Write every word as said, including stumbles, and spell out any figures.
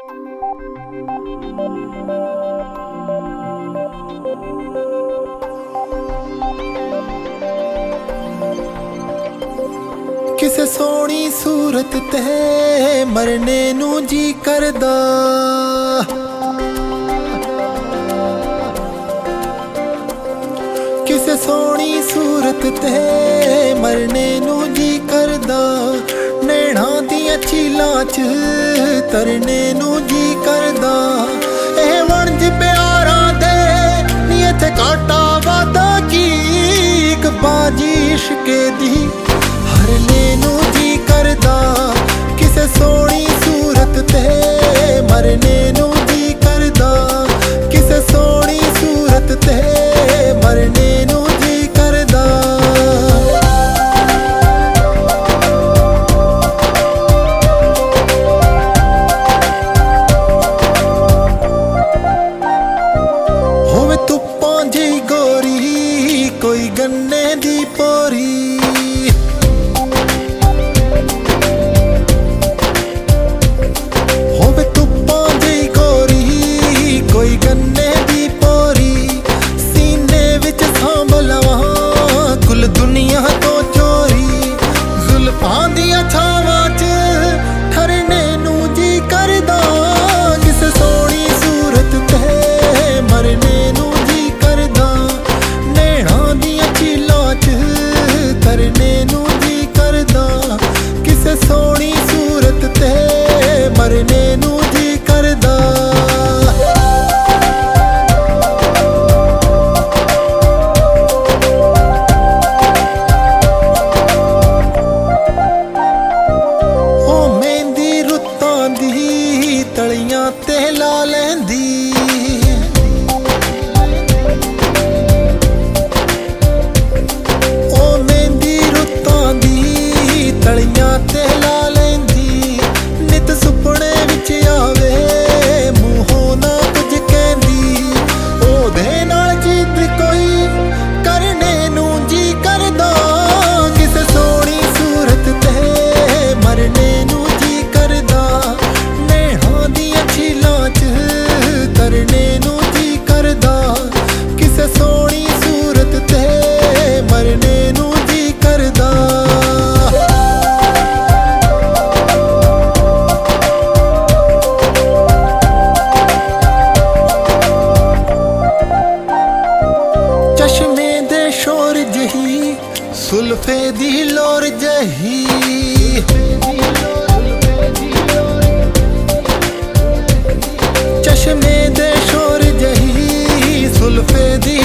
किसे सोहनी सूरत ते मरने नू जी करदा, किसे सोहनी सूरत ते मरने नू जी करदा, नैना दियां झीलां च तरने नू जी करदा। एह वणज प्यारां दे नी इत्थे काटा वादा की, इक बाजी इश्के दी हरने नू जी करदा। किसे सोहनी सूरत ते मरने नू जी करदा, किसे सोहनी सूरत ते मरने नू जी करदा। होवे धुप्पां जी गोरी कोई गन्ने दी पोरी, गन्ने दी पोरी, सीने विच सांभ लवां कुल दुनिया तो चोरी। जुल्फां दियां छावां च ठरने नू जी करदा, किसे सोहनी सूरत ते मरने नू जी करदा। नैना दियां झीलां च तरने नू जी करदा, किसे सोहनी सूरत ते मरने नू जी करदा। तलियां ते ला लैंदी, ओ मेहंदी रुत्तां दी तलियां ते ला लैंदी। नित सुपने विच आवे मूहों ना कुछ कहंदी, ओहदे नाल जिद कोई करने नू जी करदा। किसे सोहनी सूरत ते मरने नू जी करदा, तरने नू जी करदा। किसे सोहनी सूरत ते मरने नू जी करदा। चश्मे दे शोर जही सुल्फे दी लोर जही, चश्मे दे शोर जही सुल्फे दी